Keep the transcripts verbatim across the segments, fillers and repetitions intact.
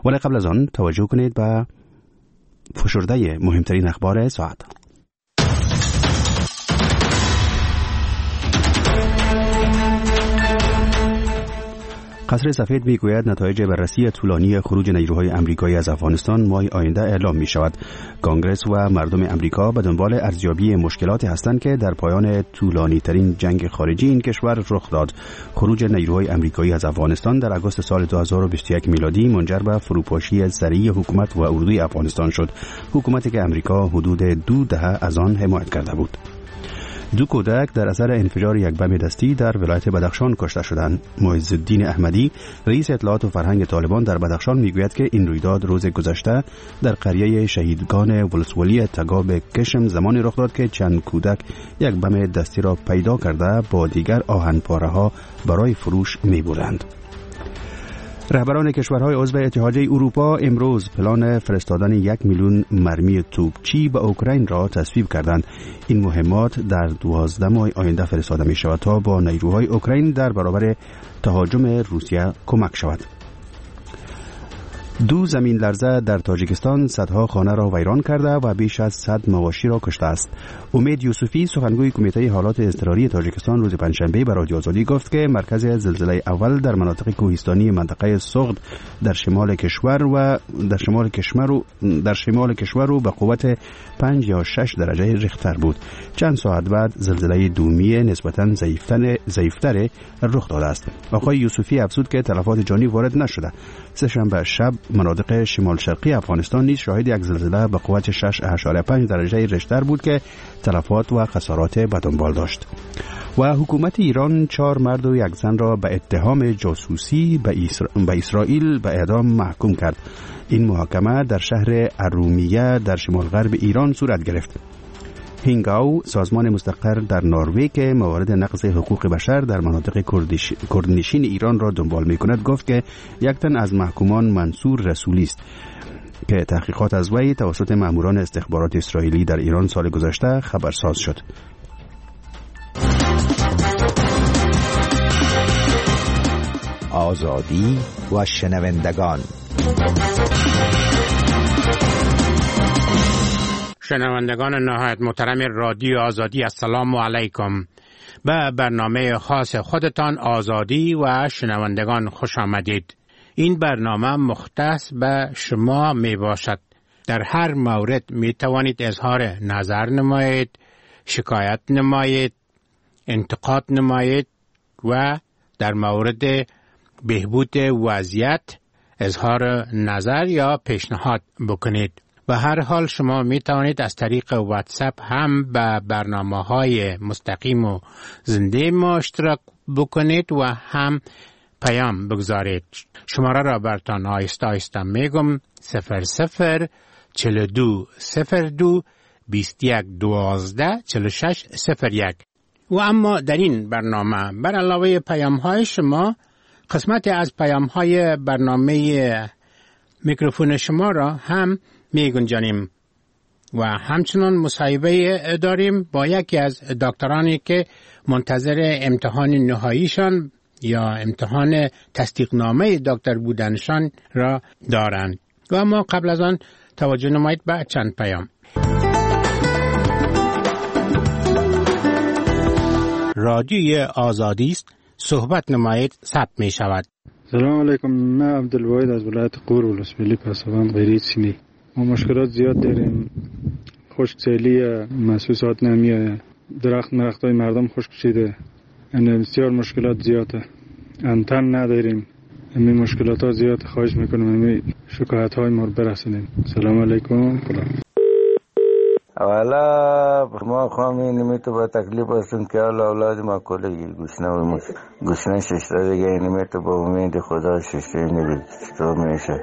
ولی قبل از آن توجه کنید به فشرده مهمترین اخبار ساعت. قصر سفید میگوید نتایج بررسی طولانی خروج نیروهای آمریکایی از افغانستان ماه آینده اعلام می شود. کانگرس و مردم آمریکا به دنبال ارزیابی مشکلاتی هستند که در پایان طولانی ترین جنگ خارجی این کشور رخ داد. خروج نیروهای آمریکایی از افغانستان در آگوست سال دو هزار و بیست و یک میلادی منجر به فروپاشی سریع حکومت و اردوی افغانستان شد. حکومتی که آمریکا حدود دو دهه از آن حمایت کرده بود. دو کودک در اثر انفجار یک بم دستی در ولایت بدخشان کشته شدند. معز الدین احمدی، رئیس اطلاعات و فرهنگ طالبان در بدخشان میگوید که این رویداد روز گذشته در قریه شهیدگان ولسوالی تگاب کشم زمانی رخ داد که چند کودک یک بم دستی را پیدا کرده با دیگر آهنپاره ها برای فروش می بردند. رهبران کشورهای عضو اتحادیه اروپا امروز پلان فرستادن یک میلیون مرمی توپچی به اوکراین را تصویب کردند. این مهمات در دوازده ماه آینده فرستاده می شود تا با نیروهای اوکراین در برابر تهاجم روسیه کمک شود. دو زمین لرزه در تاجیکستان صدها خانه را ویران کرده و بیش از صد مواشی را کشته است. امید یوسفی، سخنگوی کمیته حالات اضطراری تاجیکستان، روز پنجشنبه به رادیو آزادی گفت که مرکز زلزله اول در مناطق کوهستانی منطقه سغد در شمال کشور و در شمال کشور و در شمال کشور و به قوت پنج یا شش درجه ریختر بود. چند ساعت بعد زلزله دومی نسبتاً ضعیفتر ضعیفتر رخ داده است. آقای یوسفی افزود که تلفات جانی وارد نشده. سه‌شنبه شب مناطق شمال شرقی افغانستان نیز شاهد یک زلزله به قوت شش و پنج درجه ریشتر بود که تلفات و خسارات به دنبال داشت. و حکومت ایران چهار مرد و یک زن را به اتهام جاسوسی به, اسر... به اسرائیل به اعدام محکوم کرد. این محاکمه در شهر ارومیه در شمال غرب ایران صورت گرفت. هینگاو، سازمان مستقر در نروژ که موارد نقض حقوق بشر در مناطق کردش... کردنشین ایران را دنبال می کند گفت که یک تن از محکومان منصور رسولی است که تحقیقات از وی توسط ماموران استخبارات اسرائیلی در ایران سال گذشته خبرساز شد. آزادی و شنوندگان. شنوندگان نهایت محترم رادیو آزادی، السلام علیکم. به برنامه خاص خودتان آزادی و شنوندگان خوش آمدید. این برنامه مختص به شما می باشد. در هر مورد می توانید اظهار نظر نمایید، شکایت نمایید، انتقاد نمایید و در مورد بهبود وضعیت اظهار نظر یا پیشنهاد بکنید. به هر حال شما می توانید از طریق واتساپ هم به برنامه‌های مستقیم و زنده ما اشتراک بکنید و هم پیام بگذارید. شماره را برتان آیسته آیسته میگم: صفر صفر چهل و دو صفر دو بیست و یک دوازده چهل و شش صفر یک. و اما در این برنامه بر علاوه پیام های شما قسمت از پیام های برنامه میکروفون شما را هم می گنجانیم و همچنان مصاحبه داریم با یکی از دکترانی که منتظر امتحان نهاییشان یا امتحان تصدیقنامه دکتر بودنشان را دارند. و اما قبل از آن توجه نمایید به چند پیام. رادیوی آزادی است، صحبت نمایید، ثبت می شود. سلام علیکم، من عبدالواحد از ولایت غور ولسوالی پسابند غیری چینی. ما مشکلات زیاد داریم، خشکسالی، محسوسات نمیه، درخت مرختای مردم خشک شده، یعنی بسیار مشکلات زیاده. انتن نداریم، همین مشکلات ها زیاد. خواهش میکنم همین شکایت های ما رو برسونیم. سلام علیکم. اولا ما خواهیم نمیتو با تکلیف هستیم که حالا اولاد ما کلگی گوشنه و گوشنه ششته دیگه نمیتو با امید خدا ششته نبید تو میشه.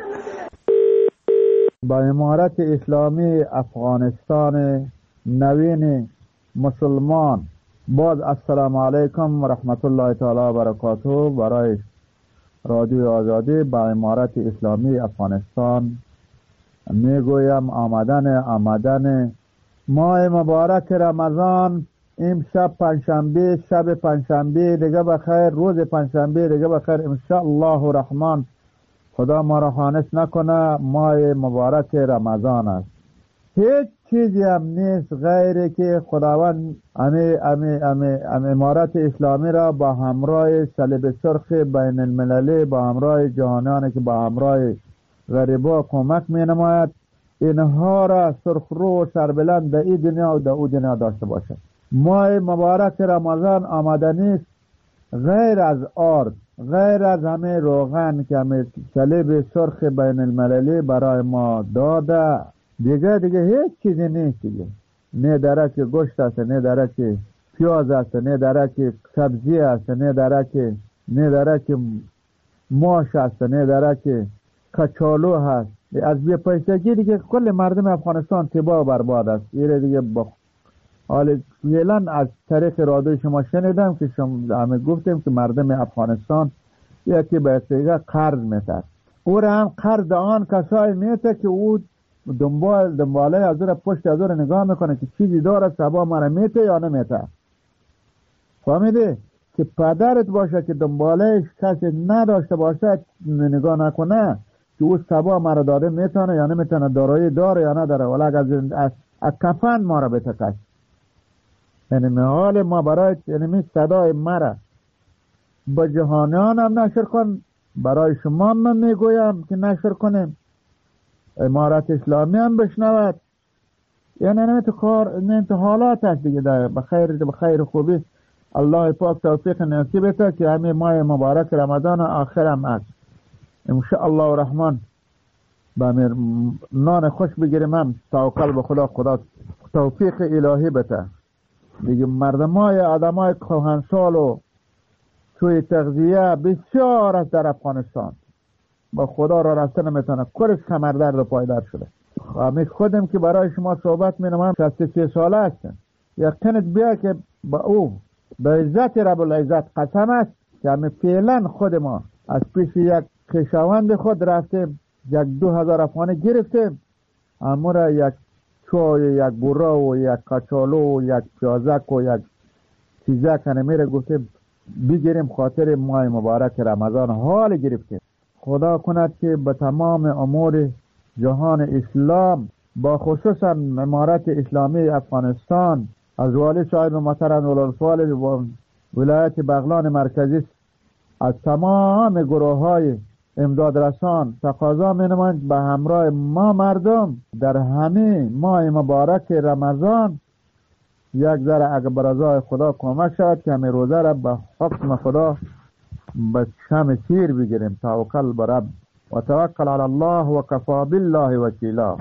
با امارت اسلامی افغانستان نوین مسلمان باز السلام علیکم و رحمت الله تعالی و برکاته. برای رادیو آزادی با امارت اسلامی افغانستان میگویم آمدن آمدن ماه مبارک رمضان امشب پنجشنبه، شب پنجشنبه دیگه بخیر، روز پنجشنبه دیگه بخیر ان شاء الله الرحمن. خدا ما را خانس نکنه. ماه مبارک رمضان است. هیچ چیزی هم نیست غیر که خداوند امی امی امی امی امارت اسلامی را با همراه صلیب سرخ بین المللی، با همراه جهانیانی که با همراه غریبا کمک می نماید، اینها را سرخرو و سربلند در این دنیا و در او دنیا داشته باشد. ماه مبارک رمضان آمده نیست غیر از آرد، غیر از همه روغن که همه صلیب سرخ بین المللی برای ما داده. دیگه دیگه هیچ چیزی نیست دیگه. نه درک گوشت است، نه درک پیاز است، نه درک سبزی است، نه درک نه درک ماش است، نه درک کچالو هست. از بی پیسگی دیگه کل مردم افغانستان تباه و برباد است. ایره دیگه با حال فعلا از طریق رادیو شما شنیدم که شما همه گفتیم که مردم افغانستان یکی به اصطلاح قرض میتر. او را هم قرض آن کسای میته که او دنبال دنباله از او پشت از او نگاه میکنه که چیزی داره سبا مرا میته یا نمیته. فهمیدی؟ که پدرت باشه که دنباله کسی نداشته باشه نگاه نکنه که او سبا مرا داده میتونه یا نمیتونه، دارایی داره یا نداره، ولی از از, از کفن ما را بتکش. یعنی حال ما برای یعنی صدای مرا با جهانیان هم نشر کن، برای شما من میگویم که نشر کنیم، امارت اسلامی هم بشنود. یعنی نمیت کار نمیت حالات هست دیگه. بخیر بخیر خوبی الله پاک توفیق نصیب بده که همین ماه مبارک رمضان آخر هم است ان شاء الله الرحمن. با مر نان خوش بگیریم هم توکل به خدا، خدا توفیق الهی بده دیگه. مردمای آدمای کهنسال و توی تغذیه بسیار است در افغانستان. با خدا را رسته نمیتونه، کلش کمردرد و پایدار شده. همین خودم که برای شما صحبت مینمم شصت و سه ساله هستم. یقینت بیا که با او به عزت رب العزت قسم است که همین فعلا خود ما از پیش یک خویشاوند خود رفتیم، یک دو هزار افغانی گرفتیم، اما را یک چای، یک برا و یک کچالو و یک پیازک و یک چیزک نمیره گفتیم بگیریم خاطر ماه مبارک رمضان. حال گرفتیم. خدا کند که به تمام امور جهان اسلام با خصوصا امارت اسلامی افغانستان از والی صاحب محترم ولایت و ولایت بغلان مرکزی از تمام گروه های امداد رسان تقاضا می‌نمایند به همراه ما مردم در همه ماه مبارک رمضان یک ذره اگر برای خدا کمک شود که همه روزه را به حکم خدا به شم سیر بگیریم. توکل بر رب و توکل علی الله و کفا بالله وکیلا.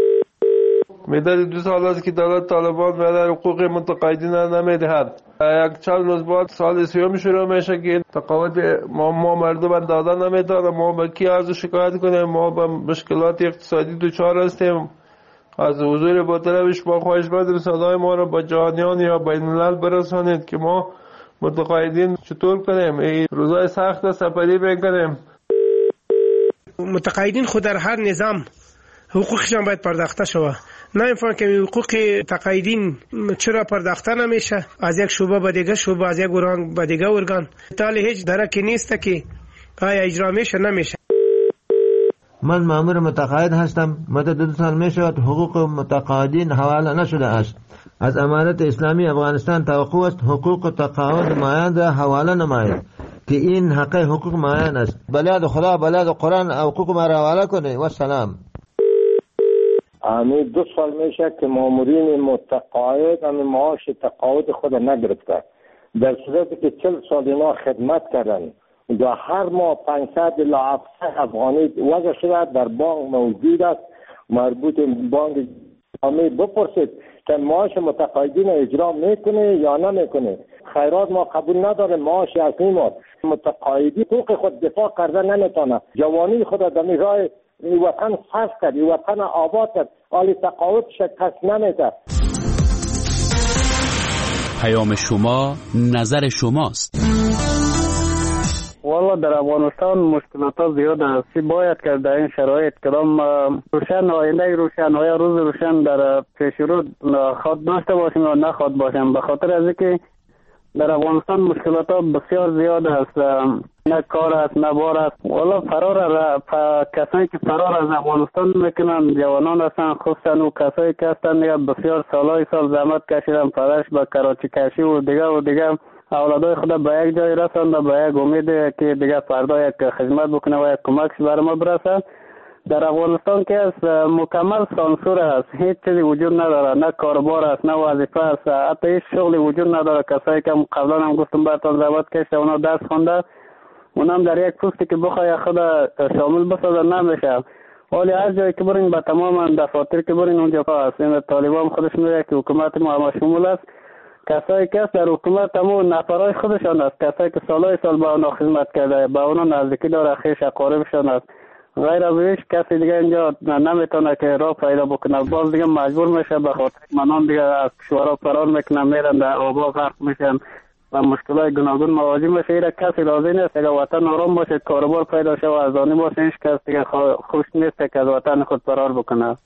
مدت دو سال است که دولت طالبان به حقوق متقاعدین نمیدهد. یک چند روز بعد سال سیوم شروع میشه که تقاعد ما, ما مردم دادن نمیدن. ما به کی از شکایت کنیم؟ ما به مشکلات اقتصادی دچار هستیم. از حضور با طلبش با خواهش مندم صدای ما را با جهانیان یا بین الملل برسانید که ما متقاعدین چطور کنیم. این روزای سخت سپری بکنیم. متقاعدین خود در هر نظام حقوقشان باید پرداخته شود. نمیفهم که حقوق تقاعدین چرا پرداخته نمیشه؟ از یک شعبه به دیگه شعبه، از یک ارگان به دیگه ارگان، تالی هیچ درکی نیست که آیا اجرا میشه نمیشه. من مامور متقاعد هستم. مدت دو سال می شود حقوق متقاعدین حواله نشده است. از امارت اسلامی افغانستان توقع است حقوق تقاعد مایان را حواله نماید که این حق حقوق مایان است. بلاد خدا بلاد قرآن حقوق ما را حواله کنه. و سلام. همین دو سال میشه که مامورین متقاعد همین معاش تقاعد خود نگرفته، در صورتی که چل سال اینا خدمت کردن و هر ماه پانصد الی هفتصد افغانی وضع شده در بانک موجود است. مربوط بانک اسلامی بپرسید که معاش متقاعدین اجرا میکنه یا نمیکنه. خیرات ما قبول نداره، معاش اصلی ما متقاعدی حقوق خود دفاع کرده نمیتونه. جوانی خود در راه این وطن صرف کرد، این وطن آباد کرد، حالی تقاعد شکست نمیده. پیام شما نظر شماست. والا در افغانستان مشکلات زیاد است. باید که در این شرایط کدام روشن آینده روشن آیا روز روشن در پیش رو خود داشته باشیم یا نخواد باشیم. به خاطر از اینکه در افغانستان مشکلات بسیار زیاد است. نه کار است نه بار است. والا فرار را کسایی که فرار از افغانستان میکنن جوانان هستن، خصوصا او کسایی که هستن دیگه بسیار سالهای سال زحمت کشیدن، پدرش به کراچی کشی و دیگه و دیگه اولادای خود به یک جای رسانده، به یک امید که دیگه فردا یک خدمت بکنه و یک کمکش بر ما برسه. در افغانستان که از مکمل سانسور است، هیچ چیزی وجود نداره، نه کاربار است نه وظیفه است، حتی هیچ شغلی وجود نداره. کسایی که قبلا هم گفتم براتون زحمت کشیده اونا درس خونده، اونم در یک پستی که بخوای خود شامل بسازه نمیشه. ولی هر جایی که برین به تمام دفاتر که برین اونجا هست. این طالبان خودش میگه که حکومت ما شمول است. کسایی که در حکومت همون نفرای خودشان است، کسایی که سالهای سال با اونا خدمت کرده، با اونا نزدیکی داره، خیش اقاربشان است. غیر از هیچ کسی دیگه اینجا نمیتونه که راه پیدا بکنه. باز دیگه مجبور میشه به خاطر منان دیگه از کشورها فرار میکنن، میرن در آبا غرق میشن و مشکلات گوناگون مواجه میشه. ایره کسی راضی نیست اگه وطن آرام باشه، کاروبار پیدا شه و ارزانی باشه، هیچ کس دیگه خوش نیست که از وطن خود فرار بکنه.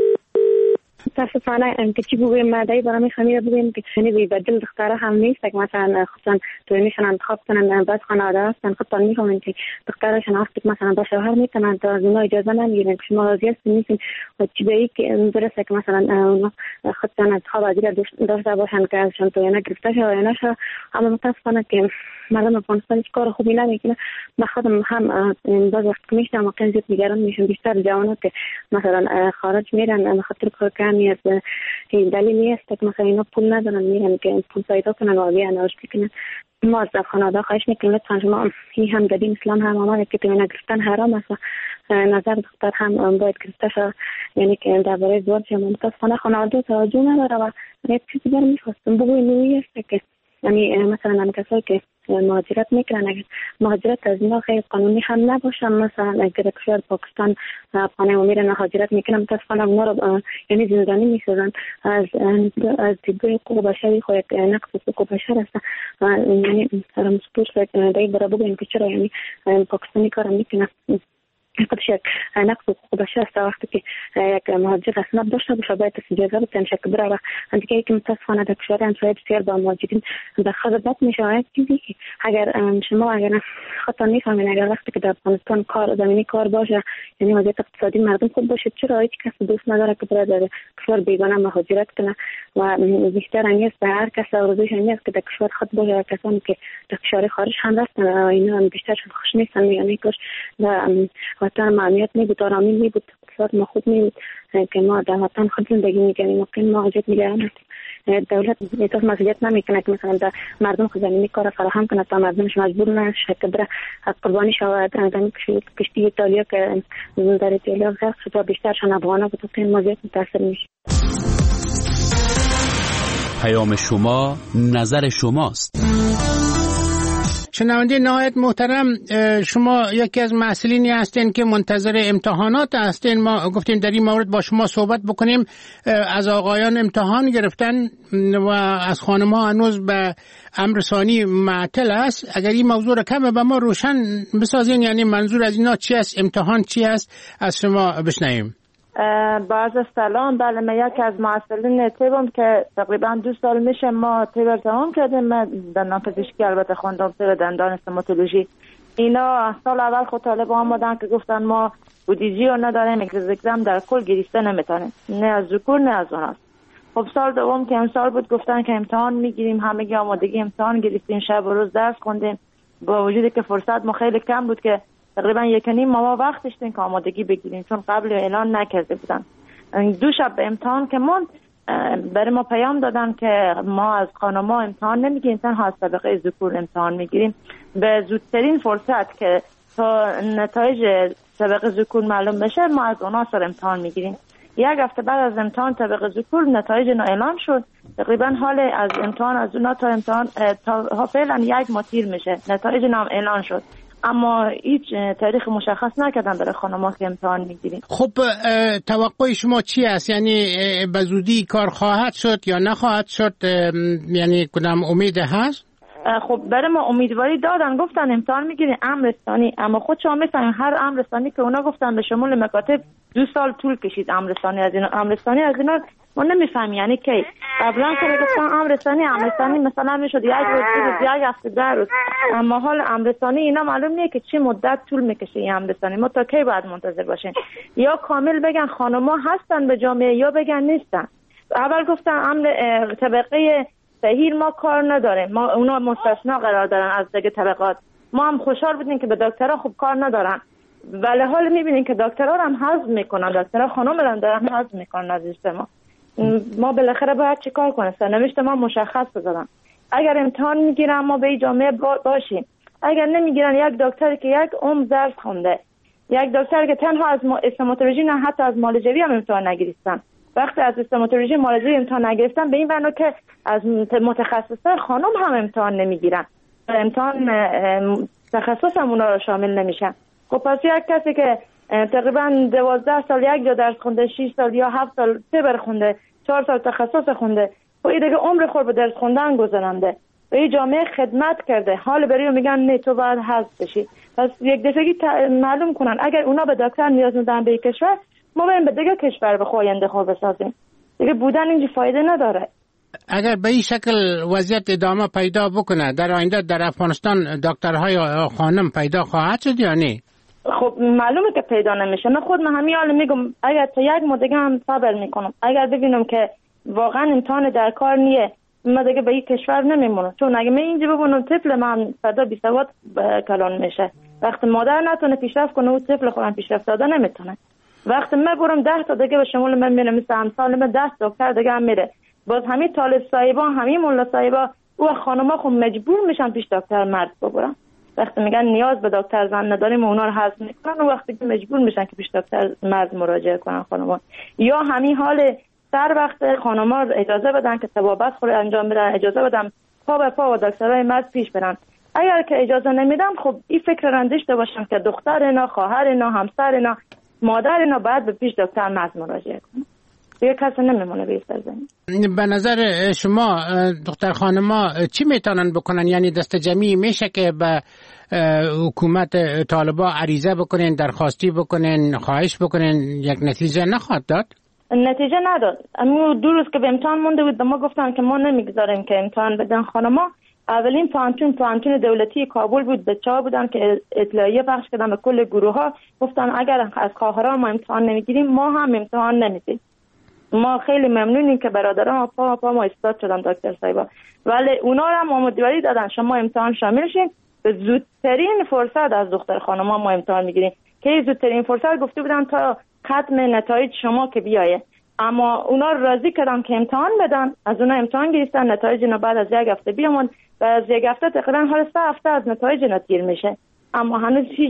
متاسفانه که چی بگویم مردای برای خمیر بگویم که شنی بدل دخترها هم نیست که مثلا خصوصا توی میشن انتخاب کنن بس خانواده هستن، خودتان میفهمین که دخترشون هست مثلا با شوهر میتونن تا از اونا اجازه نمیگیرن که شما راضی هستین نیستین و چی به ای که درسته که مثلا اونا خودتان انتخاب عادی داشته باشن که ازشان توی نگرفته شه و یا نشه. اما متاسفانه که مردم افغانستان هیچ کار خوبی نمیکنه. من خودم هم باز وقت که میشتم واقعا زیاد نگران میشم، بیشتر جوانات که مثلا خارج میرن به خاطر کار کمی از دلیلی است که مثلا اینا پول ندارن میرن که پول پیدا کنن و بیان رشد کنن. ما از خانواده خواهش میکنیم لطفا شما این هم در دین اسلام هم آمده که توی نگرفتن حرام است و نظر دختر هم باید گرفته شد، یعنی که درباره ازدواج هم متاسفانه خانواده توجه نداره. و یک چیزی برام میخواستم بگویم نوعی است که یعنی مثلا هم کسایی که مهاجرت میکنن، اگر مهاجرت از اینا خیلی قانونی هم نباشن، مثلا اگر کشور پاکستان افغانه و میرن مهاجرت میکنن متاسفانه اونا رو یعنی زندانی میسازن. از از دیدگاه حقوق بشری خود یک نقص حقوق بشر است. یعنی مسپوس دایی برای بگویم که چرا یعنی پاکستانی کار میکنن خودش یک نقص حقوق بشر است. وقتی که یک مهاجر اسناد داشته باشه باید اجازه بده نشه که بره. و دیگه که متاسفانه در کشور همسایه بسیار با مهاجرین در خدمت میشه. چیزی که اگر شما اگر خودتان میفهمین اگر وقتی که در افغانستان کار زمینی کار باشه یعنی وضعیت اقتصادی مردم خوب باشه، چرا هیچ کس دوست نداره که بره در کشور بیگانه مهاجرت کنه؟ و بیشتر انگیز به هر کس آرزوش انگیز که در کشور خود باشه. کسانی که در کشور خارج هم هستن اینا بیشتر خوش نیستن، یعنی کاش وطن معمیت میبود، آرامی میبود، اقتصاد ما خوب میبود که ما در وطن خود زندگی میکنیم. ممکن ما حاجت میگرم دولت ایتاز مسئولیت نمیکنه که مثلا در مردم خود زمینی کار فراهم کنه تا مردمش مجبور نشه که بره قربانی شود. زمین کشتی ایتالیا که در ایتالیا غرق شد و بیشترشان افغانا بود که این موضوع متاثر میشه. پیام شما نظر شماست. شنونده نهایت محترم، شما یکی از مسئولینی هستین که منتظر امتحانات هستین. ما گفتیم در این مورد با شما صحبت بکنیم. از آقایان امتحان گرفتن و از خانم‌ها هنوز به امر ثانی معطل است. اگر این موضوع را کم به ما روشن بسازین، یعنی منظور از اینا چی است، امتحان چی است، از شما بشنویم. باز سلام. بله، من یکی از مسئولین تیبم که تقریبا دو سال میشه ما تیبر تمام کردیم. من دندان پزشکی البته خوندم، تیبر دندان استوماتولوژی. اینا سال اول خود طالب آمدن که گفتن ما بودجه رو نداریم، اگزم در کل گریسته نمیتونیم، نه از ذکور نه از اوناست. خب سال دوم که امسال بود گفتن که امتحان میگیریم، همگی آمادگی امتحان گرفتیم، شب و روز درس خوندیم، با وجودی که فرصت ما خیلی کم بود که تقریبا یک نیم ما وقت داشتیم که آمادگی بگیریم چون قبل اعلان نکرده بودن. دو شب به امتحان که من برای ما پیام دادن که ما از خانم‌ها امتحان نمیگیریم، تنها از طبقه ذکور امتحان میگیریم. به زودترین فرصت که تا نتایج طبقه ذکور معلوم بشه ما از اونها سر امتحان میگیریم. یک هفته بعد از امتحان طبقه ذکور نتایج اعلان شد. تقریبا حال از امتحان از اونها تا امتحان تا فعلا یک ماه طول میشه. نتایج نام اعلان شد اما هیچ تاریخ مشخص نکردن برای خانم‌ها که امتحان میگیریم. خب توقع شما چی است؟ یعنی به زودی کار خواهد شد یا نخواهد شد؟ یعنی کدام امید هست؟ خب برای ما امیدواری دادن، گفتن امتحان میگیرین امرستانی، اما خود شما میفهمین هر امرستانی که اونا گفتن به شمول مکاتب دو سال طول کشید. امرستانی از اینا امرستانی از اینا ما نمیفهمیم یعنی کی. قبلا که گفتن امرستانی امرستانی مثلا میشد یک روز دو روز یک هفته ده روز، اما حال امرستانی اینا معلوم نیست که چه مدت طول میکشه این امرستانی. ما تا کی باید منتظر باشیم؟ یا کامل بگن خانم‌ها هستن به جامعه یا بگن نیستن. اول گفتن امر طبقه صحیح ما کار نداره، ما اونا مستثنا قرار دارن از دیگه طبقات. ما هم خوشحال بودیم که به دکترها خوب کار ندارن، ولی حال میبینیم که دکترها هم حذف میکنن، دکترها خانم هم دارن حذف میکنن از ما. ما بالاخره باید چی کار کنیم؟ سرنوشت ما مشخص بذارن. اگر امتحان میگیرن ما به این جامعه باشیم، اگر نمیگیرن یک دکتری که یک عمر درس خونده، یک دکتر که تنها از استوماتولوژی نه حتی از معالجوی هم امتحان نگرفتن، وقتی از استوماتولوژی معالجوی امتحان نگرفتن به این معنی که از متخصصای خانم هم امتحان نمیگیرن، امتحان تخصص هم اونا رو شامل نمیشن. خب پس یک کسی که تقریبا دوازده سال یک جا درس خونده، شش سال یا هفت سال تبر خونده، چهار سال تخصص خونده، و این دیگه عمر خود به درس خوندن گذرانده، به این جامعه خدمت کرده، حال بری و میگن نه تو باید حذف بشی. پس یک دفعگی معلوم کنن اگر اونا به دکتر نیاز دارن به کشور، ما بریم به دیگه کشور به خوینده خود بسازیم. دیگه بودن اینجا فایده نداره. اگر به این شکل وضعیت ادامه پیدا بکنه در آینده در افغانستان دکترهای خانم پیدا خواهد شد یا نه؟ خب معلومه که پیدا نمیشه. نه خود من همین حال میگم اگر تا یک ماه دیگه هم صبر میکنم، اگر ببینم که واقعا امتحان در کار نیه ما دیگه به این کشور نمیمونم، چون اگه من اینجا بمونم طفل من فردا بی سواد کلان میشه. وقتی مادر نتونه پیشرفت کنه و طفل خودم پیشرفت داده نمیتونه. وقتی من برم ده تا دیگه به شمول من میره مثل امثال من ده دکتر دیگه هم میره، باز همین طالب صاحبا همین ملا صاحبا و خانم‌ها خب مجبور میشن پیش دکتر مرد ببرن. وقتی میگن نیاز به دکتر زن نداریم اونا رو حذف میکنن و وقتی که مجبور میشن که پیش دکتر مرد مراجعه کنن خانم‌ها. یا همین حال سر وقت خانم‌ها اجازه بدن که طبابت خود انجام بدن، اجازه بدن پا به پا و دکترای مرد پیش برن. اگر که اجازه نمیدن خب این فکر رنج داشته باشن که دختر اینا، خواهر اینا، همسر اینا، مادر اینا باید به پیش دکتر مرد مراجعه کنن. دیگه کسی نمیمونه به سرزمین. به نظر شما دختر خانما چی میتونن بکنن؟ یعنی دست جمعی میشه که به حکومت طالبا عریضه بکنین، درخواستی بکنین، خواهش بکنین، یک نتیجه نخواهد داد؟ نتیجه نداد. اما دو روز که به امتحان مونده بود ما گفتن که ما نمیگذاریم که امتحان بدن خانما. اولین پانتون پانتون دولتی کابل بود، بچه‌ها بودن که اطلاعیه پخش کردن به کل گروه ها، گفتن اگر از خواهران ما امتحان نمیگیریم ما هم امتحان نمیدیم. ما خیلی ممنونیم که برادران پا پا ما استاد شدن دکتر صاحبا، ولی اونا هم امیدواری دادن شما امتحان شامل شین، به زودترین فرصت از دختر خانم‌ها ما امتحان میگیریم که زودترین فرصت گفته بودن تا ختم نتایج شما که بیایه، اما اونا راضی کردن که امتحان بدن، از اونا امتحان گرفتن، نتایج اینا بعد از یک هفته بیامون و از یک هفته تقریبا حالا سه هفته از نتایج اینا گیر میشه، اما هنوز هیچ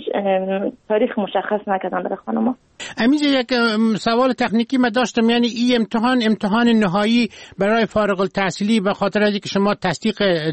تاریخ مشخص نکردن برای خانم‌ها. همینجا یک سوال تکنیکی من داشتم، یعنی این امتحان امتحان نهایی برای فارغ التحصیلی به خاطر از اینکه شما تصدیق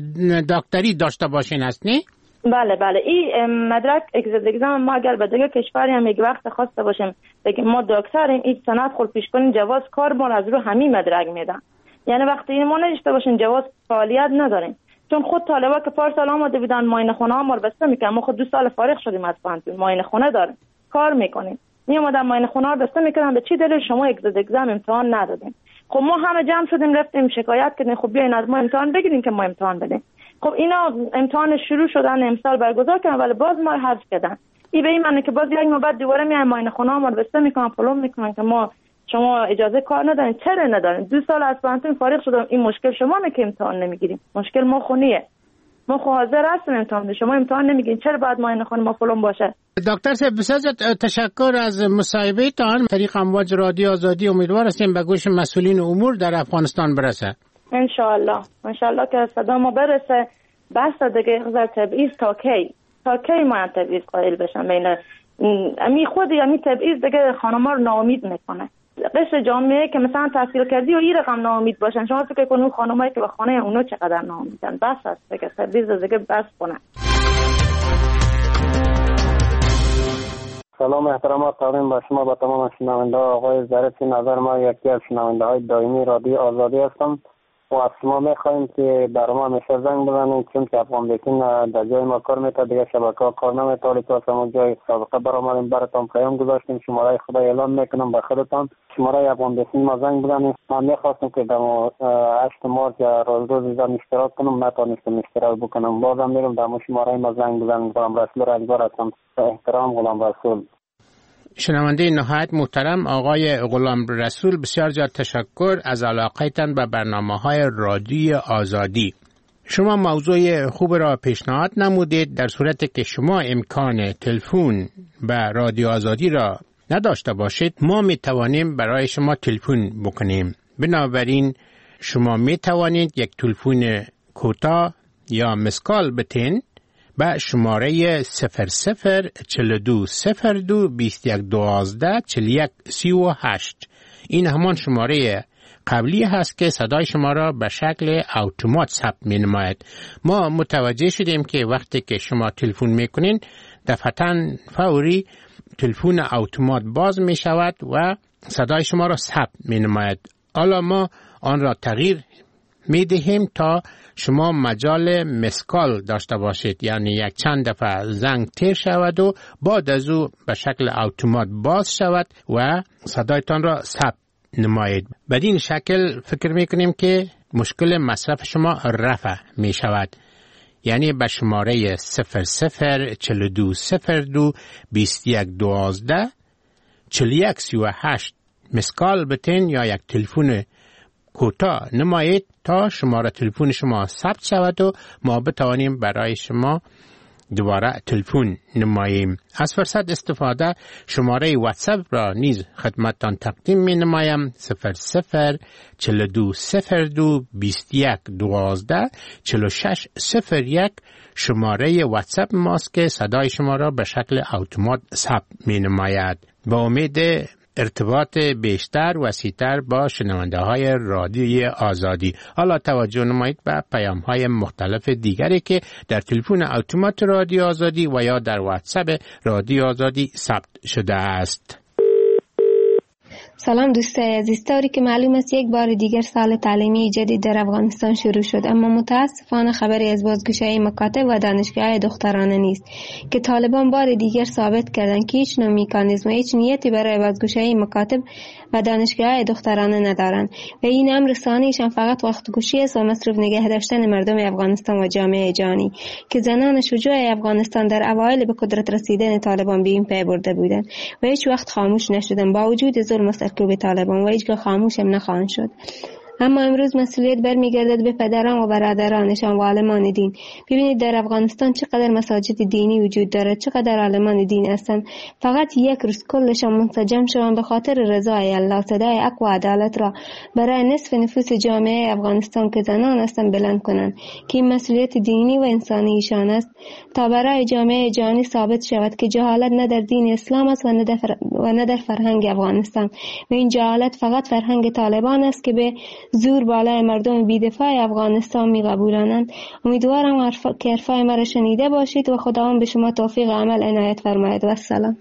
دکتری داشته باشین هست نه؟ بله بله، این مدرک اگزام ما اگر به دیگه کشوری هم یک وقت خواسته باشیم بگیم ما دکتریم، این سند خود پیش کنیم جواز کار ما از رو همین مدرک میدن، یعنی وقتی این ما نداشته باشیم جواز فعالیت نداریم، چون خود طالبا که پارسال آماده بودن معاینه خونه ها ما رو بسته میکنن، ما خود دو سال فارغ شدیم از پانتون، معاینه خونه داریم کار میکنیم، می اومدن معاینه خونه ها رو بسته میکنن به چی دلیل شما اگزام امتحان ندادین. خب ما همه جمع شدیم رفتیم شکایت کردیم خب بیاین از ما امتحان بگیرین که ما امتحان بدیم. خب اینا امتحان شروع شدن امسال برگزار کردن ولی باز ما حذف کردن. این به این معنی که باز یک ماه بعد دوباره میایم معاینه خونه ها ما رو بسته میکنن پلم میکنن که ما شما اجازه کار ندارین. چرا ندارین؟ دو سال از پانتون فارغ شدم، این مشکل شما نه که امتحان نمیگیریم، مشکل ما خونیه، ما خو حاضر هستیم امتحان بدیم، شما امتحان نمیگیرین، چرا باید معاینه خونه ما پلم باشه؟ دکتر صاحب بسیار تشکر از مصاحبه تان. طریق امواج رادیو آزادی امیدوار هستیم به گوش مسئولین امور در افغانستان برسه. ان شاء الله ان شاء الله که صدا ما برسه. بس دیگه غیر تبعیض تا کی تا کی ما تبعیض قائل بشن بین امی خود امی تبعیض دیگه خانم‌ها رو ناامید میکنه. قشر جامعه که مثلا تحصیل کردی و این رقم ناامید باشن، شما فکر کنید خانمایی که به خانه اونو چقدر ناامیدن. بس است دیگه تبعیض دیگه بس کنه. سلام احترامات تقدیم به شما با تمام شنونده ها. آقای ظریف نظر ما یکی از شنونده های دائمی رادیو آزادی هستم. و از شما میخوایم که برای ما همیشه زنگ بزنید، چون که افغان بیتین در جای ما کار میتاد، دیگه شبکه ها کار نمیتاد. تو از همون جای سابقه برآمدیم، براتون پیام گذاشتیم، شماره خدا اعلام میکنم به خودتان، شماره افغان بیتین ما زنگ بزنید. من میخواستم که در هشت مارچ روز روز زن اشتراک کنم، نتونستم اشتراک بکنم. بازم میرم در شماره ما زنگ بزنید. غلام رسول رجبار هستم. احترام، غلام رسول. شنونده نهایت محترم آقای غلام رسول، بسیار زیاد تشکر از علاقتان به برنامه‌های رادیوی آزادی. شما موضوع خوب را پیشنهاد نمودید. در صورتی که شما امکان تلفن به رادیو آزادی را نداشته باشید، ما می توانیم برای شما تلفن بکنیم. بنابراین شما می توانید یک تلفن کوتاه یا مسکال بتین با شماره صفر صفر چهل و دو صفر دو بیست و یک دوازده چهل و یک سی و هشت. این همان شماره قبلی هست که صدای شما را به شکل اتومات ثبت می نماید. ما متوجه شدیم که وقتی که شما تلفن می کنین دفعتاً فوری تلفن اتومات باز می شود و صدای شما را ثبت می نماید. حالا ما آن را تغییر می دهیم تا شما مجال مسکال داشته باشید، یعنی یک چند دفعه زنگ تیر شود و بعد از او به شکل اتومات باز شود و صدایتان را ثبت نمایید. بدین شکل فکر می کنیم که مشکل مصرف شما رفع می شود. یعنی به شماره صفر صفر چهل و دو صفر دو بیست و یک دوازده چهل و یک سی و هشت مسکال بتین یا یک تلفن کوتاه نمایید تا شماره تلفن شما ثبت شود و ما بتوانیم برای شما دوباره تلفن نماییم. از فرصت استفاده شماره واتساپ را نیز خدمتتان تقدیم می نمایم. صفر صفر چهل و دو صفر دو بیست و یک دوازده چهل و شش صفر یک شماره واتساپ ماست که صدای شما را به شکل اتومات ثبت می نماید. با امید ارتباط بیشتر و وسیع‌تر با شنونده های رادیوی آزادی. حالا توجه نمایید به پیام های مختلف دیگری که در تلفن اتومات رادیو آزادی و یا در واتساپ رادیو آزادی ثبت شده است. سلام دوستای عزیز، طوری که معلوم است یک بار دیگر سال تعلیمی جدید در افغانستان شروع شد، اما متاسفانه خبری از بازگشایی مکاتب و دانشگاه‌های دخترانه نیست که طالبان بار دیگر ثابت کردند که هیچ نوع مکانیزم و هیچ نیتی برای بازگشایی مکاتب و دانشگاه‌های دخترانه ندارند و این امر ثانیشان فقط وقت گوشی است و مصروف نگه داشتن مردم افغانستان و جامعه جهانی که زنان شجاع افغانستان در اوایل به قدرت رسیدن طالبان به این پی برده بودند و هیچ وقت خاموش نشدند با وجود ظلم مرتکب طالبان و هیچگاه خاموش هم نخواهند شد. اما امروز مسئولیت برمیگردد به پدران و برادرانشان و عالمان دین. ببینید در افغانستان چقدر مساجد دینی وجود دارد، چقدر عالمان دین هستند. فقط یک روز کلشان منسجم شوند به خاطر رضای الله، صدای حق و عدالت را برای نصف نفوس جامعه افغانستان که زنان هستند بلند کنند که این مسئولیت دینی و انسانی ایشان است تا برای جامعه جهانی ثابت شود که جهالت نه در دین اسلام است و نه در, فر... و نه در فرهنگ افغانستان و این جهالت فقط فرهنگ طالبان است که به زور بالای مردم بی‌دفاع افغانستان می‌قبولانند. امیدوارم که حرفای مرا شنیده باشید و خداوند به شما توفیق عمل عنایت فرماید. و السلام.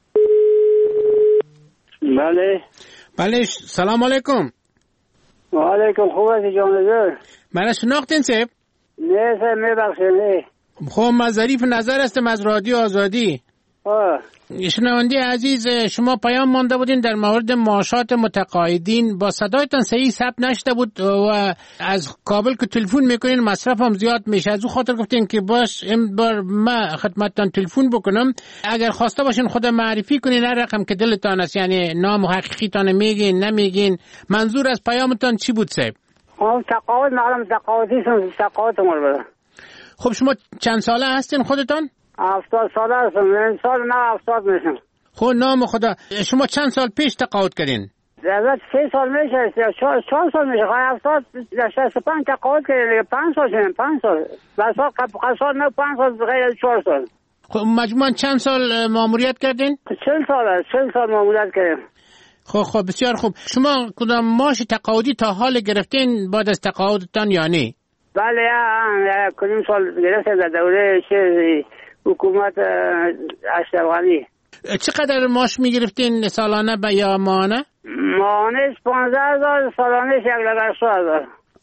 بله بله سلام علیکم. و علیکم. خوب هستی جانجور؟ من شناختین سیب؟ نه سیب میبخشید. خب من ظریف نظر هستم از رادیو آزادی. آه شنونده عزیز، شما پیام مانده بودین در مورد معاشات متقاعدین، با صدایتان صحیح ثبت نشده بود و از کابل که تلفن میکنین مصرف هم زیاد میشه، از او خاطر گفتین که باش این بار ما خدمتتان تلفن بکنم. اگر خواسته باشین خود معرفی کنین هر رقم که دلتان است، یعنی نام حقیقیتان میگین نمیگین، منظور از پیامتان چی بود صاحب؟ هم تقاعد معلوم تقاعدی سن تقاعد مال. خب شما چند ساله هستین خودتان؟ هفتاد ساله هستم. این سال نه هفتاد میشم. خب نام خدا، شما چند سال پیش تقاعد کردین؟ از سه سال میشه، چهار چهار سال میشه. خواهی هفتاد شصت و پنج تقاعد کردیم. پنج سال شدیم. پنج سال. بس سال نه پنج سال غیر چهار سال. خب مجموعاً چند سال ماموریت کردین؟ چهل سال است. چهل سال ماموریت کردیم. خب خب بسیار خوب. شما کدام معاش تقاعدی تا حال گرفتین بعد از تقاعدتان یا نه؟ بله یا کدام سال گرفتم در دوره چه حکومت اشرف غنی. چقدر معاش میگرفتین سالانه یا ماهانه؟ ماهانه پانزده هزار، سالانه یک لک هشتاد هزار.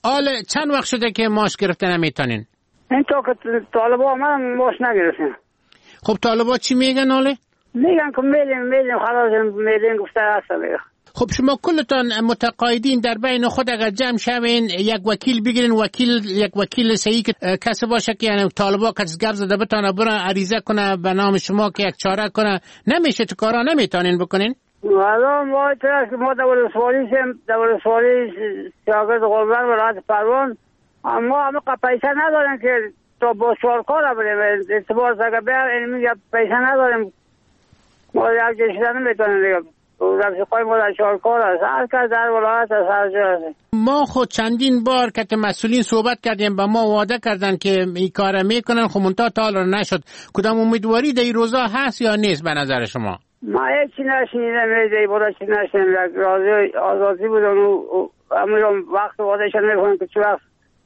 حالا چند وقت شده که ماش گرفته نمیتونین؟ این تا که طالبا آمدن ماش نگرفتیم. خب طالبا چی میگن حالا؟ میگن که میدیم میدیم خلاص میدیم گفته هست دیگه. خب شما کلتان متقاعدین در بین خود اگر جمع شوین یک وکیل بگیرین، وکیل یک وکیل صحیح که کسی باشه که یعنی طالبا کس گرز زده بتونه برن عریضه کنه به نام شما که یک چاره کنه، نمیشه تو کارا نمیتونین بکنین؟ الان ما ترس که ما دور سوالی سیم دور سوالی شاگرد قربان ولایت پروان، اما همه پیسه نداریم که تو با شارکار بریم اعتبار اگر بیار این میگه پیسه نداریم ما یک جشن نمیتونیم دیگه. رفیقای ما در شارکار هست، هر کس در ولایت هست، هر جا هست. ما خود چندین بار که مسئولین صحبت کردیم با ما وعده کردن که این کار میکنن، خب منتها تا حالا نشد. کدام امیدواری در این روزا هست یا نیست به نظر شما؟ ما هیچی نشنیدم، میده بودا چی نشنیدم. راضی آزادی بودن و امیرم وقت وعدهشان میکنن که چه وقت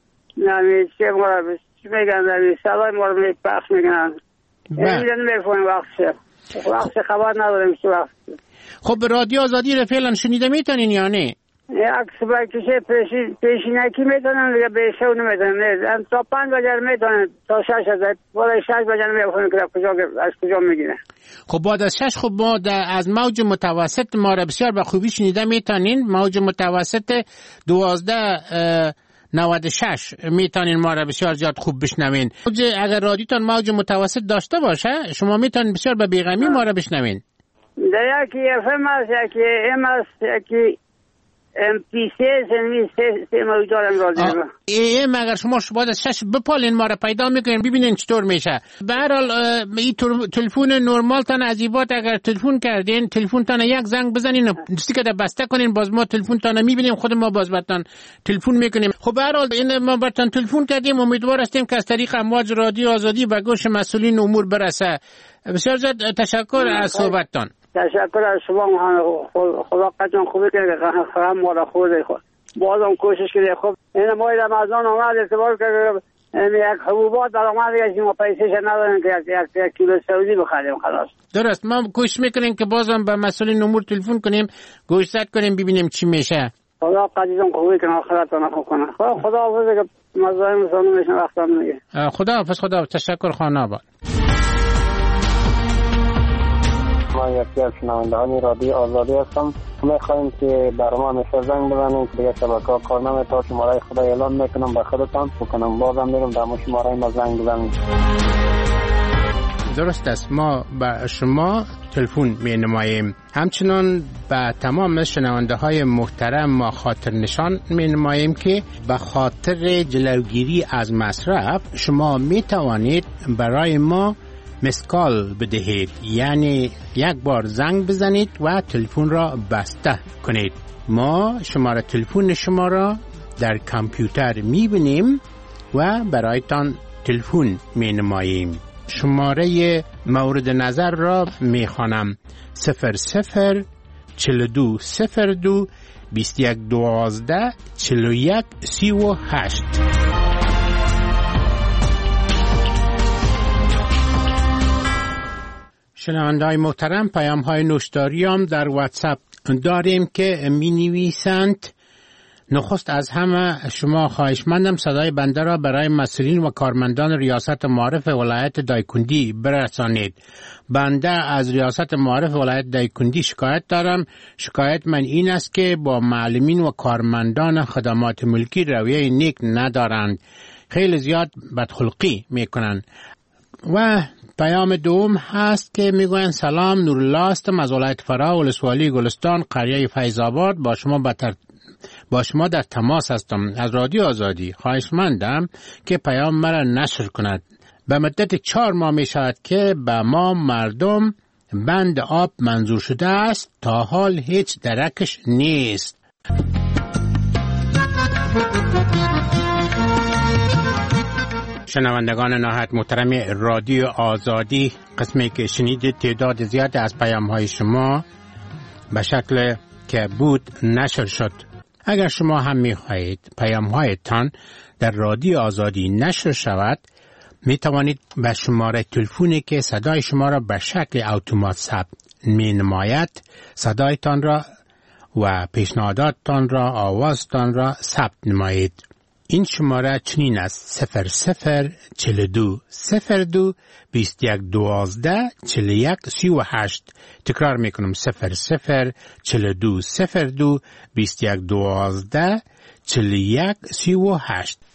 نمی چه ما چی میگن نمی صدای ما رو پخش میکنن. این نمیفهمیم وقتشه، وقت خبر نداریم چه وقت. خب رادیو آزادی رو فعلا شنیده میتونین یا نه؟ یک سبکیشه پیشینکی میتونن دیگه بیشه و نمیتونن. تا پنج بجر میتونن تا شش هزار بالای شش بجر نمیفهمن که کجا از کجا میگیرن. خب بعد از شش خب ما از موج متوسط ما را بسیار به خوبی شنیده میتونین. موج متوسط دوازده نود و شش میتونین ما را بسیار زیاد خوب بشنوین. اگر رادیوتان موج متوسط داشته باشه شما میتونین بسیار به بیغمی ما را بشنوین. در یکی اف ام هست، یکی ام هست، یکی ام پی سی سنوی سی موجودارم را دیگه. ایم اگر شما بعد از شش بپالین ما را پیدا میکنین ببینین چطور میشه. به هر حال این تلفن نرمال تان عجیبات اگر تلفن کردین تلفن تان یک زنگ بزنین استیکر بسته کنین باز ما تلفن تان میبینیم خود ما باز برتان تلفن میکنیم. خب به هر حال این ما برتان تلفن کردیم، امیدوار هستیم که از طریق امواج رادیو آزادی به گوش مسئولین امور برسه. بسیار زیاد تشکر از صحبتتان. تشکر از شما، خدا قدرتون خوبی کنه که هم ما را خود بازم کوشش کنه. خب این ماه رمضان آمد اعتبار که یک حبوبات در آمد که ما پیسهش نداریم که یک یک کیلو سعودی بخریم خلاص. درست، ما کوشش میکنیم که بازم به مسئولین امور تلفن کنیم گوشزد کنیم ببینیم چی میشه. خدا قدرتون خوبی کنه آخرتون خوب کنه. خدا حافظ که مزاحم سانو میشن وقتا میگه. خدا حافظ. خدا تشکر خانه آباد. ما یکی از شنوندگان رادیو آزادی هستم. میخوایم که برای ما همیشه زنگ بزنید دیگه شبکه ها کار نمیتونه. شماره خدا اعلان میکنم به خودتان بکنم بازم میرم در ما شماره ما زنگ بزنید. درست است، ما به شما تلفن می نماییم. همچنان به تمام شنونده های محترم ما خاطر نشان می نماییم که به خاطر جلوگیری از مصرف شما می توانید برای ما مسکال بدهید، یعنی یک بار زنگ بزنید و تلفن را بسته کنید. ما شماره تلفن شما را در کامپیوتر میبینیم و برایتان تلفن مینماییم. شماره مورد نظر را میخوانم: صفر صفر چهل و دو صفر دو بیست و یک دوازده چهل و یک سی و هشت. شنونده‌های محترم، پیام‌های نوشتاری هم در واتساپ داریم که می نویسند: نخست از همه شما خواهشمندم صدای بنده را برای مسئولین و کارمندان ریاست معارف ولایت دایکندی برسانید. بنده از ریاست معارف ولایت دایکندی شکایت دارم. شکایت من این است که با معلمین و کارمندان خدمات ملکی رویه نیک ندارند، خیلی زیاد بدخلقی میکنند. و پیام دوم هست که میگوین: سلام، نورالله هستم از ولایت فرا ولسوالی گلستان قریه فیض‌آباد. با شما بتر با شما در تماس هستم. از رادیو آزادی خواهشمندم که پیام مرا نشر کند. به مدت چهار ماه می شود که به ما مردم بند آب منظور شده است، تا حال هیچ درکش نیست. شنوندگان نهایت محترم رادیو آزادی، قسمی که شنیدید تعداد زیاد از پیام‌های شما به شکل که بود نشر شد. اگر شما هم می‌خواهید پیام‌هایتان در رادیو آزادی نشر شود، می توانید به شماره تلفنی که صدای شما را به شکل اتومات ثبت می‌نماید صدایتان را و پیشنهاداتتان را، آوازتان را ثبت نمایید. این شماره چنین است: صفر صفر چل دو صفر دو بیست یک دوازده چل یک سی و هشت. تکرار میکنم: صفر صفر چل دو صفر دو بیست یک دوازده چل یک سی و هشت.